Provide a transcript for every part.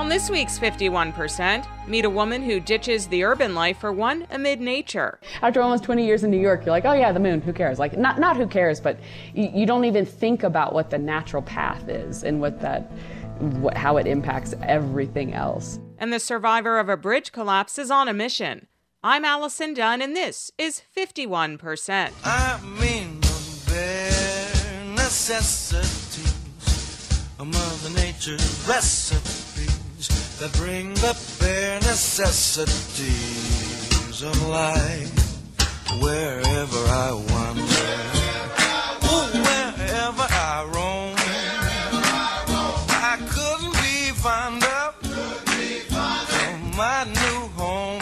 On this week's 51%, meet a woman who ditches the urban life for one amid nature. After almost 20 years in New York, you're like, oh yeah, the moon, who cares? Like, not who cares, but you don't even think about what the natural path is and how it impacts everything else. And the survivor of a bridge collapse is on a mission. I'm Allison Dunn, and this is 51%. I mean the bare necessities of Mother Nature's recipes that bring the bare necessities of life wherever I wander, wherever I roam. I couldn't be fonder of my new home.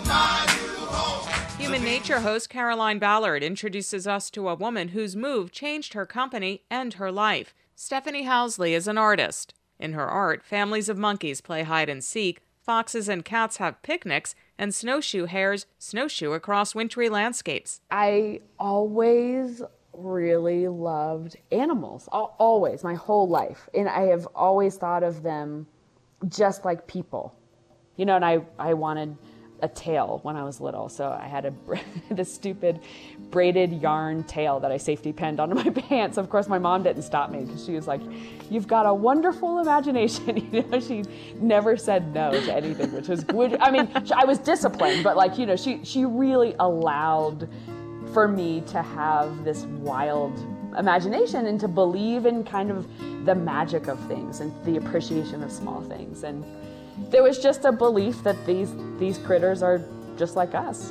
Human Nature host Caroline Ballard introduces us to a woman whose move changed her company and her life. Stephanie Housley is an artist. In her art, families of monkeys play hide and seek, foxes and cats have picnics, and snowshoe hares snowshoe across wintry landscapes. I always really loved animals, always, my whole life. And I have always thought of them just like people. You know, and I wanted a tail when I was little, so I had this stupid braided yarn tail that I safety pinned onto my pants. Of course, my mom didn't stop me because she was like, "You've got a wonderful imagination." You know, she never said no to anything, I mean, I was disciplined, but like, you know, she really allowed for me to have this wild imagination and to believe in kind of the magic of things and the appreciation of small things. And there was just a belief that these critters are just like us.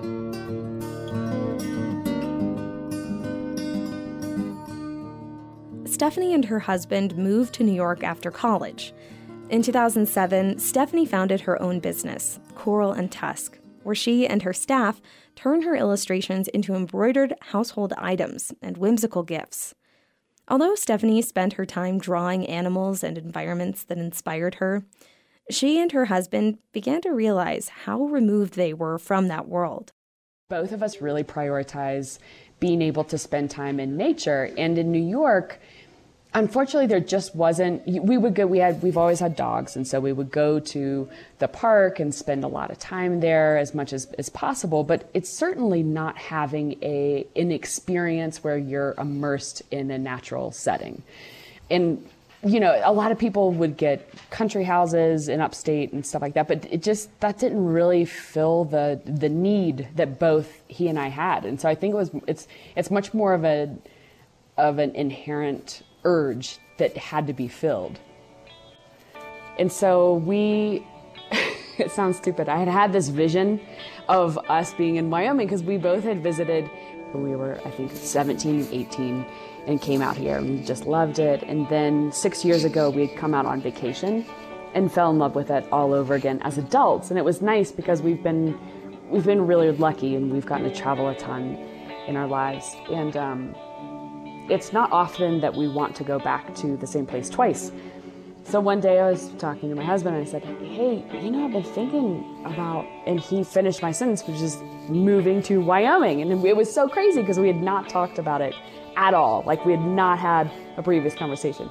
Stephanie and her husband moved to New York after college. In 2007, Stephanie founded her own business, Coral and Tusk, where she and her staff turn her illustrations into embroidered household items and whimsical gifts. Although Stephanie spent her time drawing animals and environments that inspired her, she and her husband began to realize how removed they were from that world. Both of us really prioritize being able to spend time in nature. And in New York, unfortunately, there just wasn't. We've always had dogs, and so we would go to the park and spend a lot of time there as much as possible. But it's certainly not having an experience where you're immersed in a natural setting. And you know, a lot of people would get country houses in upstate and stuff like that, but that didn't really fill the need that both he and I had. And so I think it's much more of an inherent urge that had to be filled. And so it sounds stupid, I had this vision of us being in Wyoming because we both had visited. We were, I think, 17, 18, and came out here and just loved it. And then 6 years ago, we had come out on vacation and fell in love with it all over again as adults. And it was nice because we've been really lucky and we've gotten to travel a ton in our lives. And it's not often that we want to go back to the same place twice. So one day I was talking to my husband and I said, "Hey, you know, I've been thinking about," and he finished my sentence, which is moving to Wyoming. And it was so crazy because we had not talked about it at all. Like, we had not had a previous conversation.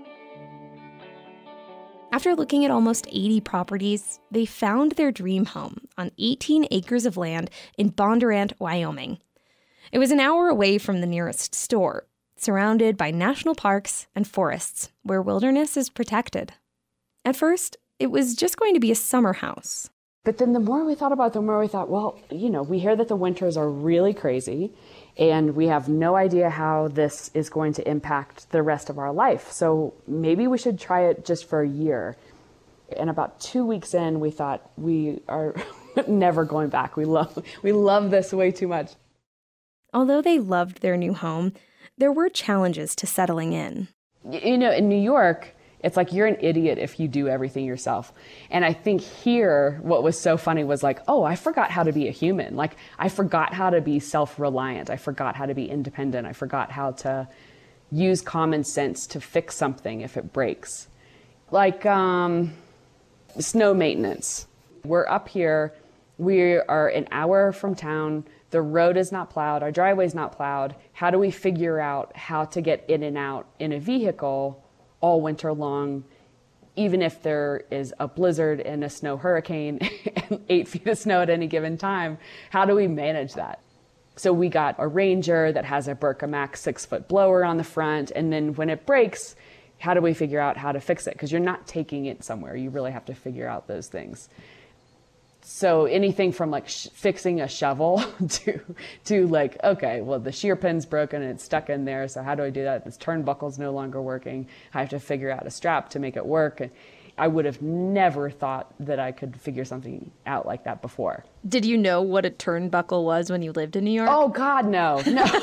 After looking at almost 80 properties, they found their dream home on 18 acres of land in Bondurant, Wyoming. It was an hour away from the nearest store, surrounded by national parks and forests where wilderness is protected. At first, it was just going to be a summer house. But then the more we thought about it, the more we thought, well, you know, we hear that the winters are really crazy and we have no idea how this is going to impact the rest of our life. So maybe we should try it just for a year. And about 2 weeks in, we thought, we are never going back. We love this way too much. Although they loved their new home, there were challenges to settling in. You know, in New York, it's like you're an idiot if you do everything yourself. And I think here, what was so funny was like, oh, I forgot how to be a human. Like, I forgot how to be self-reliant. I forgot how to be independent. I forgot how to use common sense to fix something if it breaks. Like snow maintenance. We're up here. We are an hour from town. The road is not plowed. Our driveway is not plowed. How do we figure out how to get in and out in a vehicle all winter long, even if there is a blizzard and a snow hurricane and 8 feet of snow at any given time, how do we manage that? So we got a Ranger that has a Burka Max 6-foot blower on the front. And then when it breaks, how do we figure out how to fix it? Because you're not taking it somewhere. You really have to figure out those things. So anything from like fixing a shovel to like, okay, well, the shear pin's broken and it's stuck in there. So how do I do that? This turnbuckle's no longer working. I have to figure out a strap to make it work. I would have never thought that I could figure something out like that before. Did you know what a turnbuckle was when you lived in New York? Oh, God, no.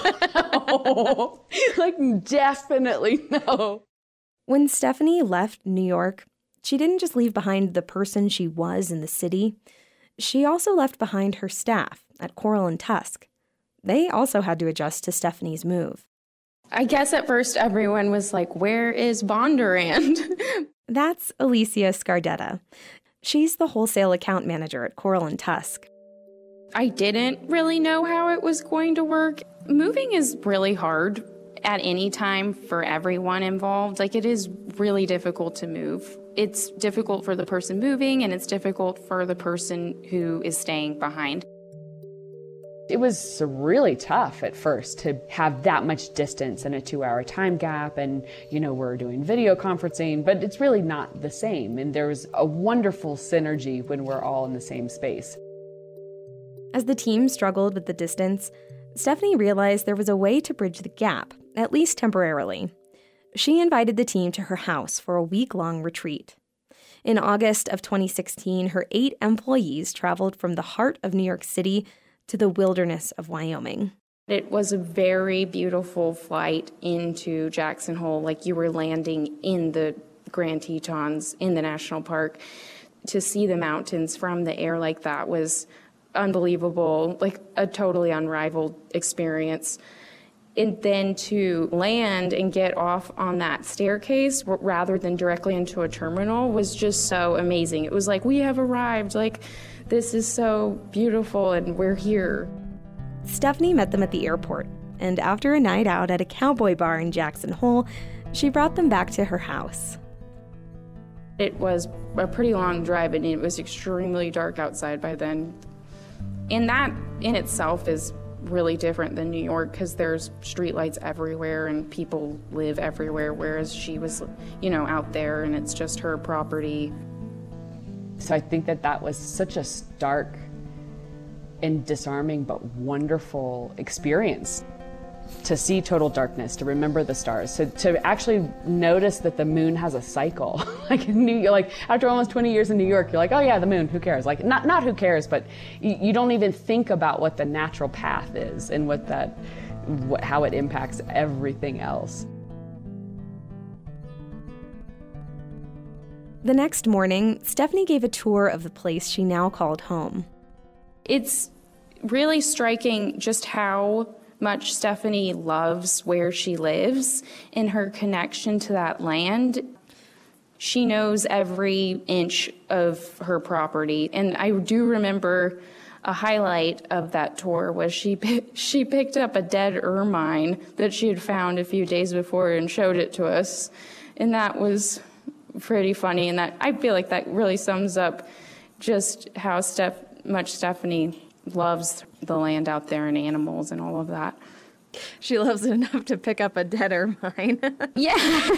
No. Like, definitely no. When Stephanie left New York, she didn't just leave behind the person she was in the city. She also left behind her staff at Coral and Tusk. They also had to adjust to Stephanie's move. I guess at first everyone was like, where is Bondurant? That's Alicia Scardetta. She's the wholesale account manager at Coral and Tusk. I didn't really know how it was going to work. Moving is really hard at any time for everyone involved. Like, it is really difficult to move. It's difficult for the person moving, and it's difficult for the person who is staying behind. It was really tough at first to have that much distance and a 2-hour time gap. And, you know, we're doing video conferencing, but it's really not the same. And there was a wonderful synergy when we're all in the same space. As the team struggled with the distance, Stephanie realized there was a way to bridge the gap, at least temporarily. She invited the team to her house for a week-long retreat. In August of 2016, her 8 employees traveled from the heart of New York City to the wilderness of Wyoming. It was a very beautiful flight into Jackson Hole, like you were landing in the Grand Tetons in the national park. To see the mountains from the air like that was unbelievable, like a totally unrivaled experience. And then to land and get off on that staircase rather than directly into a terminal was just so amazing. It was like, we have arrived, like, this is so beautiful and we're here. Stephanie met them at the airport, and after a night out at a cowboy bar in Jackson Hole, she brought them back to her house. It was a pretty long drive, and it was extremely dark outside by then. And that in itself is really different than New York, because there's streetlights everywhere and people live everywhere, whereas she was, you know, out there and it's just her property. So I think that was such a stark and disarming but wonderful experience. To see total darkness, to remember the stars, to actually notice that the moon has a cycle. Like in New York, like after almost 20 years in New York, you're like, oh yeah, the moon, who cares? Like not who cares, but you don't even think about what the natural path is and how it impacts everything else. The next morning, Stephanie gave a tour of the place she now called home. It's really striking just how much Stephanie loves where she lives and her connection to that land. She knows every inch of her property. And I do remember a highlight of that tour was she picked up a dead ermine that she had found a few days before and showed it to us. And that was pretty funny. And that I feel like that really sums up just how much Stephanie loves the land out there and animals and all of that. She loves it enough to pick up a dead ermine. Yeah.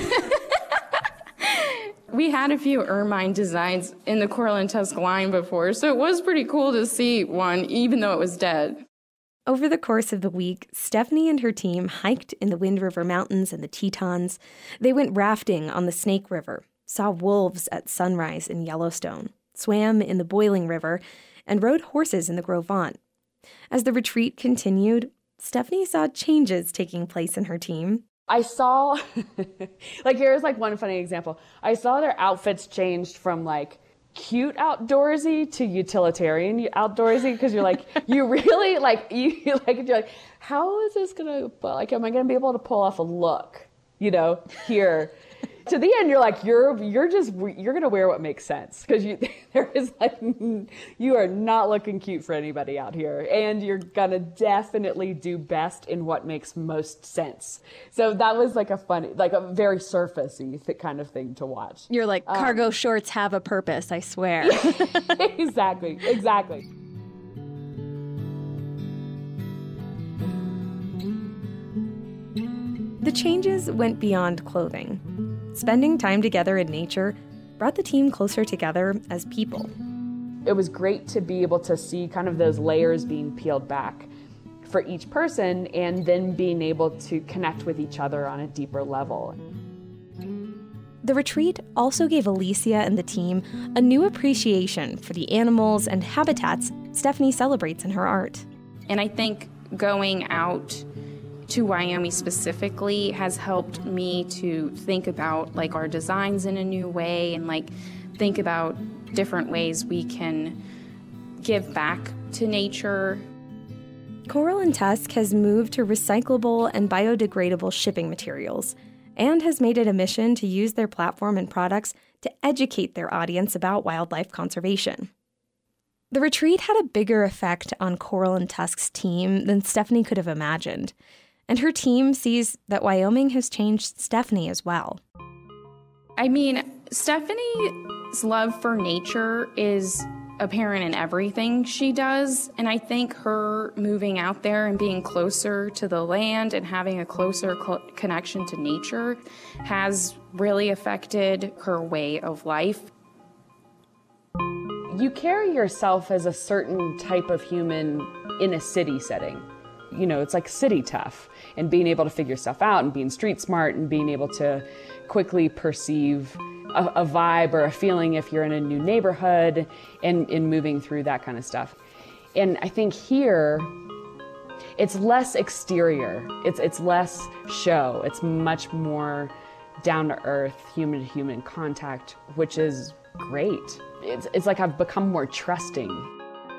We had a few ermine designs in the Coral and Tusk line before, so it was pretty cool to see one, even though it was dead. Over the course of the week, Stephanie and her team hiked in the Wind River Mountains and the Tetons. They went rafting on the Snake River, saw wolves at sunrise in Yellowstone, swam in the Boiling River, and rode horses in the Gros Ventre. As the retreat continued, Stephanie saw changes taking place in her team. I saw, like here's like one funny example. I saw their outfits changed from like cute outdoorsy to utilitarian outdoorsy, because you're like, you really you're like, how is this gonna, like, am I gonna be able to pull off a look, you know, here? To the end, you're like, you're going to wear what makes sense, because there is like, you are not looking cute for anybody out here, and you're going to definitely do best in what makes most sense. So that was like a funny, like a very surfacey kind of thing to watch. You're like, cargo shorts have a purpose, I swear. Exactly. The changes went beyond clothing. Spending time together in nature brought the team closer together as people. It was great to be able to see kind of those layers being peeled back for each person, and then being able to connect with each other on a deeper level. The retreat also gave Alicia and the team a new appreciation for the animals and habitats Stephanie celebrates in her art. And I think going out to Wyoming specifically has helped me to think about like our designs in a new way, and like think about different ways we can give back to nature. Coral and Tusk has moved to recyclable and biodegradable shipping materials, and has made it a mission to use their platform and products to educate their audience about wildlife conservation. The retreat had a bigger effect on Coral and Tusk's team than Stephanie could have imagined, and her team sees that Wyoming has changed Stephanie as well. I mean, Stephanie's love for nature is apparent in everything she does, and I think her moving out there and being closer to the land and having a closer connection to nature has really affected her way of life. You carry yourself as a certain type of human in a city setting. You know, it's like city tough, and being able to figure stuff out and being street smart and being able to quickly perceive a vibe or a feeling if you're in a new neighborhood, and moving through that kind of stuff. And I think here, it's less exterior. It's less show. It's much more down to earth, human to human contact, which is great. It's like I've become more trusting.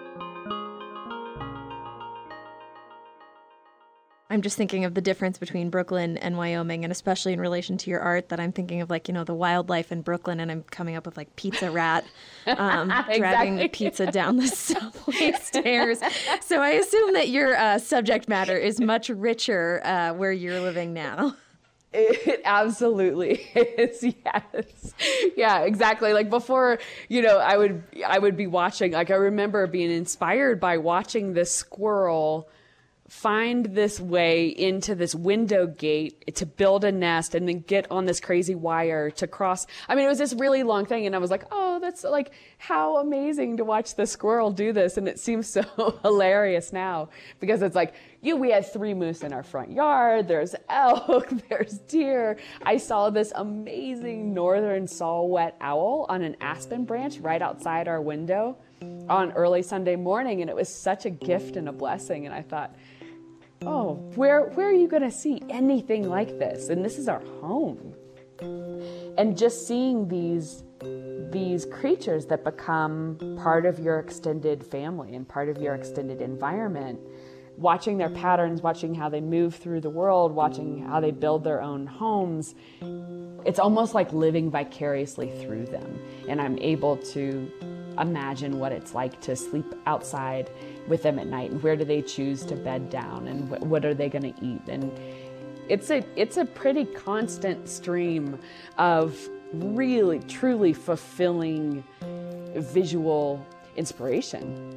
I'm just thinking of the difference between Brooklyn and Wyoming, and especially in relation to your art, that I'm thinking of, like, you know, the wildlife in Brooklyn, and I'm coming up with like Pizza Rat dragging pizza down the subway stairs. So I assume that your subject matter is much richer where you're living now. It absolutely is, yes. Yeah, exactly. Like before, you know, I would be watching, like I remember being inspired by watching this squirrel find this way into this window gate to build a nest and then get on this crazy wire to cross. I mean, it was this really long thing, and I was like, oh, that's like, how amazing to watch the squirrel do this. And it seems so hilarious now, because it's like, we had 3 moose in our front yard, there's elk, there's deer. I saw this amazing northern saw-whet owl on an aspen branch right outside our window on early Sunday morning, and it was such a gift and a blessing. And I thought, oh, where are you going to see anything like this? And this is our home. And just seeing these creatures that become part of your extended family and part of your extended environment, watching their patterns, watching how they move through the world, watching how they build their own homes, it's almost like living vicariously through them. And I'm able to imagine what it's like to sleep outside with them at night, and where do they choose to bed down, and what are they going to eat. And it's a pretty constant stream of really truly fulfilling visual inspiration.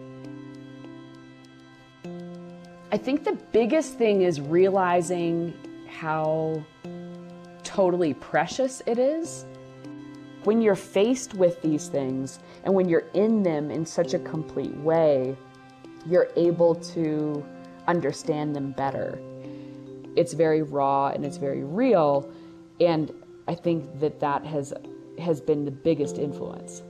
I think the biggest thing is realizing how totally precious it is when you're faced with these things, and when you're in them in such a complete way, you're able to understand them better. It's very raw and it's very real, and I think that has been the biggest influence.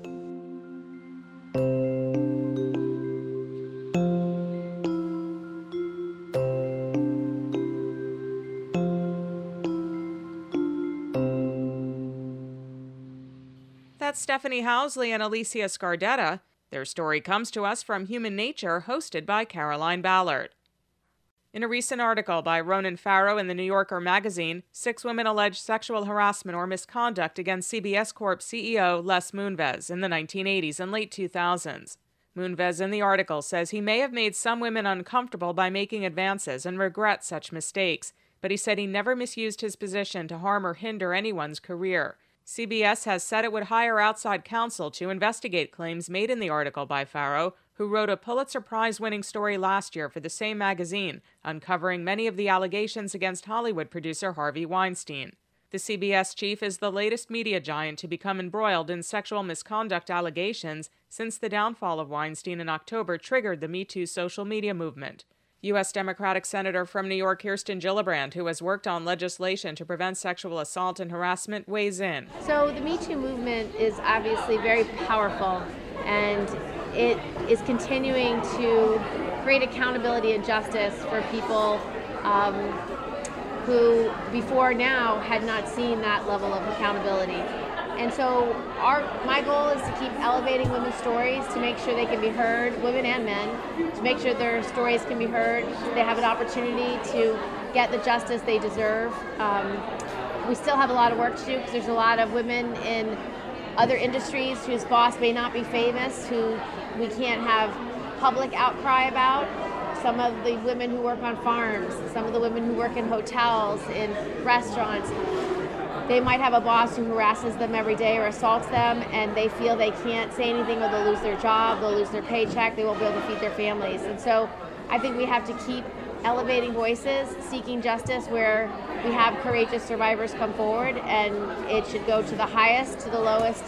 That's Stephanie Housley and Alicia Scardetta. Their story comes to us from Human Nature, hosted by Caroline Ballard. In a recent article by Ronan Farrow in the New Yorker magazine, 6 women alleged sexual harassment or misconduct against CBS Corp CEO Les Moonves in the 1980s and late 2000s. Moonves in the article says he may have made some women uncomfortable by making advances and regrets such mistakes, but he said he never misused his position to harm or hinder anyone's career. CBS has said it would hire outside counsel to investigate claims made in the article by Farrow, who wrote a Pulitzer Prize-winning story last year for the same magazine, uncovering many of the allegations against Hollywood producer Harvey Weinstein. The CBS chief is the latest media giant to become embroiled in sexual misconduct allegations since the downfall of Weinstein in October triggered the Me Too social media movement. U.S. Democratic Senator from New York Kirsten Gillibrand, who has worked on legislation to prevent sexual assault and harassment, weighs in. So the Me Too movement is obviously very powerful, and it is continuing to create accountability and justice for people who before now had not seen that level of accountability. And so my goal is to keep elevating women's stories, to make sure they can be heard, women and men, to make sure their stories can be heard, so they have an opportunity to get the justice they deserve. We still have a lot of work to do because there's a lot of women in other industries whose boss may not be famous, who we can't have public outcry about. Some of the women who work on farms, some of the women who work in hotels, in restaurants, they might have a boss who harasses them every day or assaults them, and they feel they can't say anything or they'll lose their job, they'll lose their paycheck, they won't be able to feed their families. And so I think we have to keep elevating voices, seeking justice where we have courageous survivors come forward, and it should go to the highest, to the lowest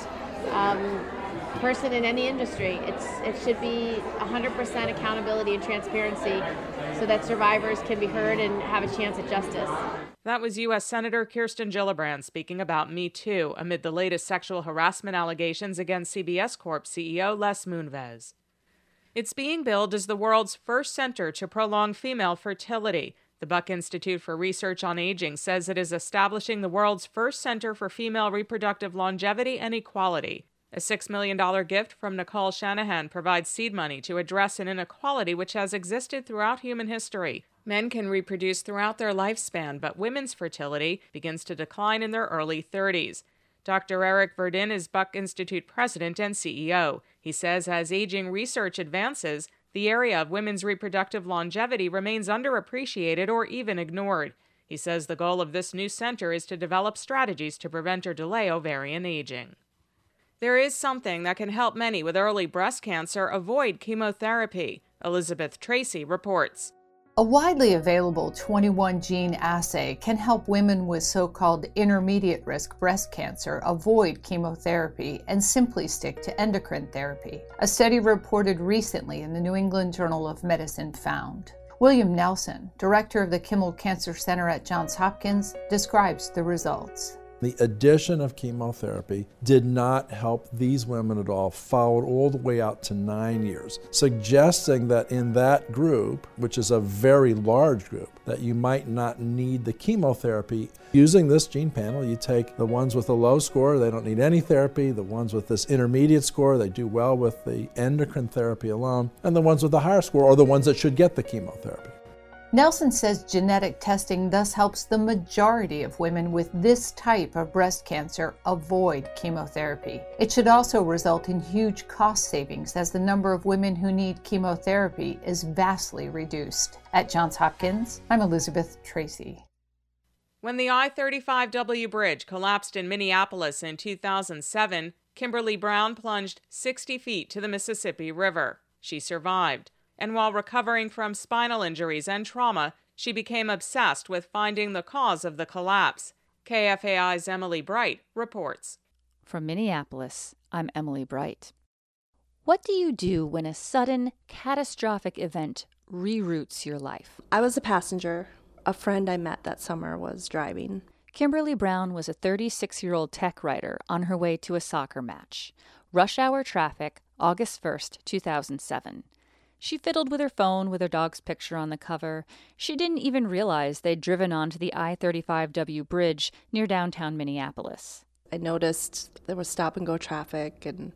person in any industry. It should be 100% accountability and transparency so that survivors can be heard and have a chance at justice. That was U.S. Senator Kirsten Gillibrand speaking about Me Too amid the latest sexual harassment allegations against CBS Corp CEO Les Moonves. It's being billed as the world's first center to prolong female fertility. The Buck Institute for Research on Aging says it is establishing the world's first center for female reproductive longevity and equality. A $6 million gift from Nicole Shanahan provides seed money to address an inequality which has existed throughout human history. Men can reproduce throughout their lifespan, but women's fertility begins to decline in their early 30s. Dr. Eric Verdin is Buck Institute president and CEO. He says as aging research advances, the area of women's reproductive longevity remains underappreciated or even ignored. He says the goal of this new center is to develop strategies to prevent or delay ovarian aging. There is something that can help many with early breast cancer avoid chemotherapy. Elizabeth Tracy reports. A widely available 21-gene assay can help women with so-called intermediate-risk breast cancer avoid chemotherapy and simply stick to endocrine therapy. A study reported recently in the New England Journal of Medicine found. William Nelson, director of the Kimmel Cancer Center at Johns Hopkins, describes the results. The addition of chemotherapy did not help these women at all, followed all the way out to 9 years, suggesting that in that group, which is a very large group, that you might not need the chemotherapy. Using this gene panel, you take the ones with a low score, they don't need any therapy, the ones with this intermediate score, they do well with the endocrine therapy alone, and the ones with the higher score are the ones that should get the chemotherapy. Nelson says genetic testing thus helps the majority of women with this type of breast cancer avoid chemotherapy. It should also result in huge cost savings as the number of women who need chemotherapy is vastly reduced. At Johns Hopkins, I'm Elizabeth Tracy. When the I-35W bridge collapsed in Minneapolis in 2007, Kimberly Brown plunged 60 feet to the Mississippi River. She survived. And while recovering from spinal injuries and trauma, she became obsessed with finding the cause of the collapse. KFAI's Emily Bright reports. From Minneapolis, I'm Emily Bright. What do you do when a sudden, catastrophic event reroutes your life? I was a passenger. A friend I met that summer was driving. Kimberly Brown was a 36-year-old tech writer on her way to a soccer match. Rush hour traffic, August 1st, 2007. She fiddled with her phone with her dog's picture on the cover. She didn't even realize they'd driven onto the I-35W bridge near downtown Minneapolis. I noticed there was stop-and-go traffic, and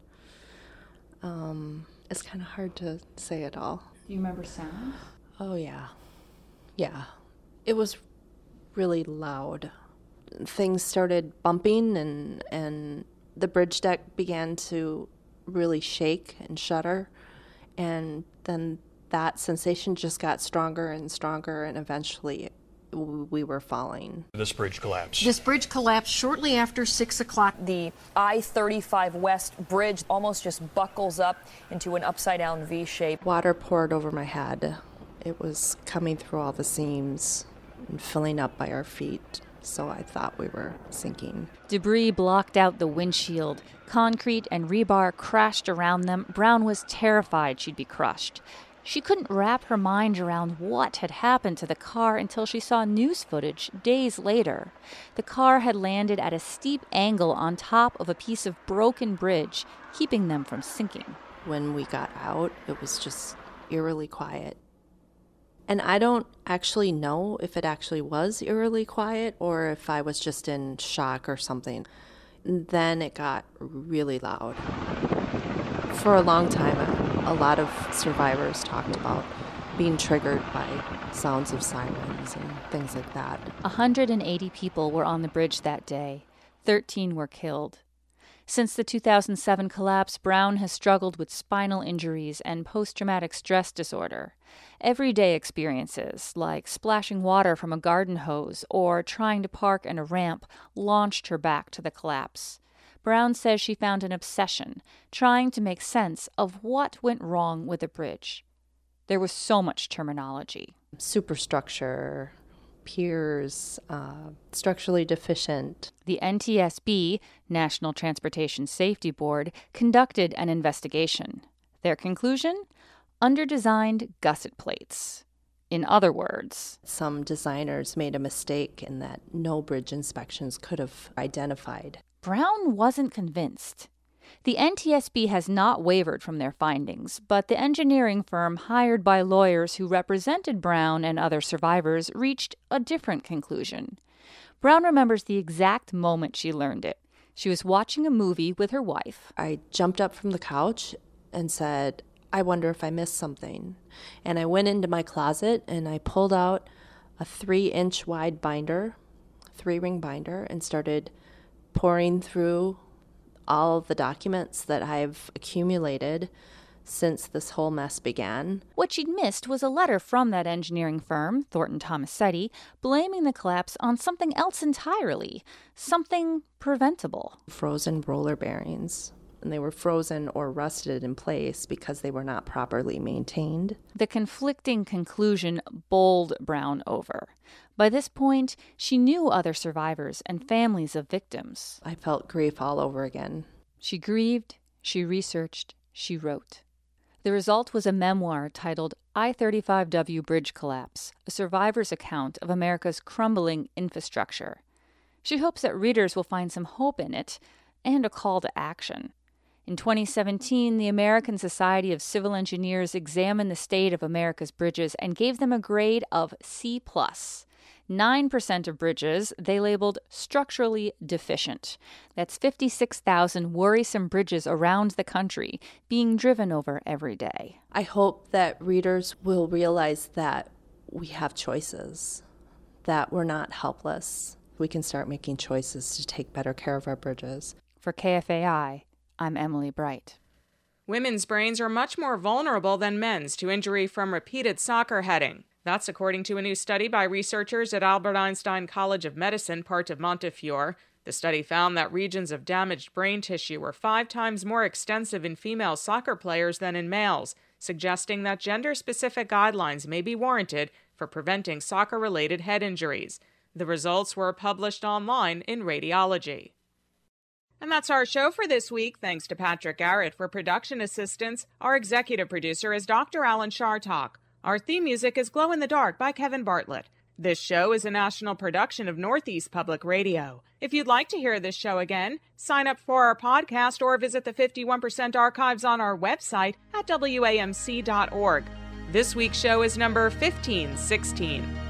it's kind of hard to say it all. Do you remember sound? Oh, yeah. Yeah, it was really loud. Things started bumping and the bridge deck began to really shake and shudder. And then that sensation just got stronger and stronger, and eventually we were falling. This bridge collapsed. This bridge collapsed shortly after 6 o'clock. The I-35 West bridge almost just buckles up into an upside-down V shape. Water poured over my head. It was coming through all the seams and filling up by our feet, so I thought we were sinking. Debris blocked out the windshield. Concrete and rebar crashed around them. Brown was terrified she'd be crushed. She couldn't wrap her mind around what had happened to the car until she saw news footage days later. The car had landed at a steep angle on top of a piece of broken bridge, keeping them from sinking. When we got out, it was just eerily quiet. And I don't actually know if it actually was eerily quiet or if I was just in shock or something. And then it got really loud. For a long time, a lot of survivors talked about being triggered by sounds of sirens and things like that. 180 people were on the bridge that day. 13 were killed. Since the 2007 collapse, Brown has struggled with spinal injuries and post-traumatic stress disorder. Everyday experiences, like splashing water from a garden hose or trying to park in a ramp, launched her back to the collapse. Brown says she found an obsession, trying to make sense of what went wrong with the bridge. There was so much terminology. Superstructure, piers, structurally deficient. The NTSB, National Transportation Safety Board, conducted an investigation. Their conclusion? Underdesigned gusset plates. In other words, some designers made a mistake in that no bridge inspections could have identified. Brown wasn't convinced. The NTSB has not wavered from their findings, but the engineering firm hired by lawyers who represented Brown and other survivors reached a different conclusion. Brown remembers the exact moment she learned it. She was watching a movie with her wife. I jumped up from the couch and said, I wonder if I missed something. And I went into my closet and I pulled out a 3-inch wide binder, 3-ring binder, and started pouring through all of the documents that I've accumulated since this whole mess began. What she'd missed was a letter from that engineering firm, Thornton Tomasetti, blaming the collapse on something else entirely, something preventable. Frozen roller bearings. And they were frozen or rusted in place because they were not properly maintained. The conflicting conclusion bowled Brown over. By this point, she knew other survivors and families of victims. I felt grief all over again. She grieved, she researched, she wrote. The result was a memoir titled I-35W Bridge Collapse, a survivor's account of America's crumbling infrastructure. She hopes that readers will find some hope in it and a call to action. In 2017, the American Society of Civil Engineers examined the state of America's bridges and gave them a grade of C+. 9% of bridges they labeled structurally deficient. That's 56,000 worrisome bridges around the country being driven over every day. I hope that readers will realize that we have choices, that we're not helpless. We can start making choices to take better care of our bridges. For KFAI, I'm Emily Bright. Women's brains are much more vulnerable than men's to injury from repeated soccer heading. That's according to a new study by researchers at Albert Einstein College of Medicine, part of Montefiore. The study found that regions of damaged brain tissue were 5 times more extensive in female soccer players than in males, suggesting that gender-specific guidelines may be warranted for preventing soccer-related head injuries. The results were published online in Radiology. And that's our show for this week. Thanks to Patrick Garrett for production assistance. Our executive producer is Dr. Alan Shartok. Our theme music is Glow in the Dark by Kevin Bartlett. This show is a national production of Northeast Public Radio. If you'd like to hear this show again, sign up for our podcast or visit the 51% archives on our website at WAMC.org. This week's show is number 1516.